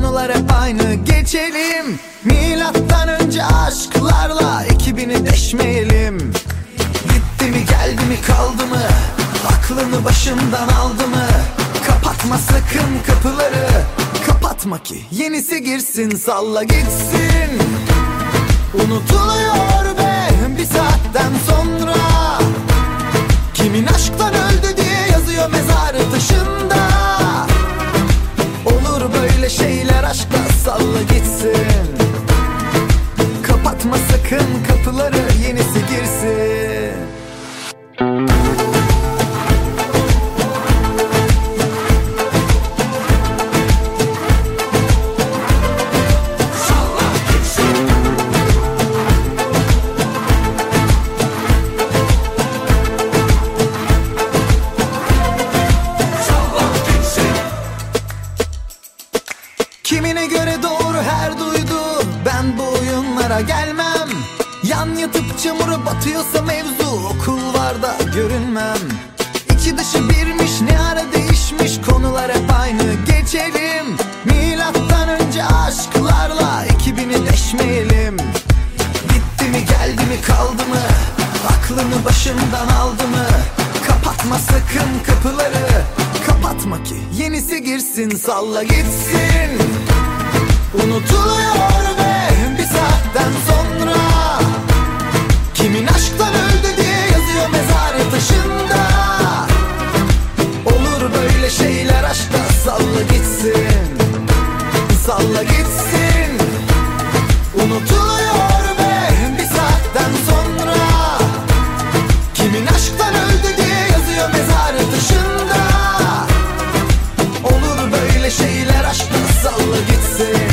konular hep aynı. Geçelim milattan önce aşklarla, 2000'i deşmeyelim. Gitti mi geldi mi kaldı mı, aklını başından aldı mı? Kapatma sakın kapıları, kapatma ki yenisi girsin. Salla gitsin, unutuluyor be bir saatten sonra. Kimin aşktan öldü diye yazıyor mezarı taşında. Olur böyle şeyler aşkta, salla gitsin. Kapatma sakın kapıları, yenisi girsin. Kimine göre doğru her duydu, ben bu oyunlara gelmem. Yan yatıp çamura batıyorsa mevzu, okullarda görünmem. İçi dışı birmiş, ne ara değişmiş, konular hep aynı. Geçelim milattan önce aşklarla, 2000'i deşmeyelim. Gitti mi geldi mi kaldı mı, aklını başından aldı mı? Kapatma sakın kapıları, kapatma ki yenisi girsin. Salla gitsin, unutuluyor be bir saatten sonra. Kimin aşktan öldü diye yazıyor mezarı taşında. Olur böyle şeyler aşkta, salla gitsin. Salla gitsin, unutuluyor be bir saatten sonra. Kimin aşktan öldü diye yazıyor mezarı taşında. Olur böyle şeyler aşkta, salla gitsin.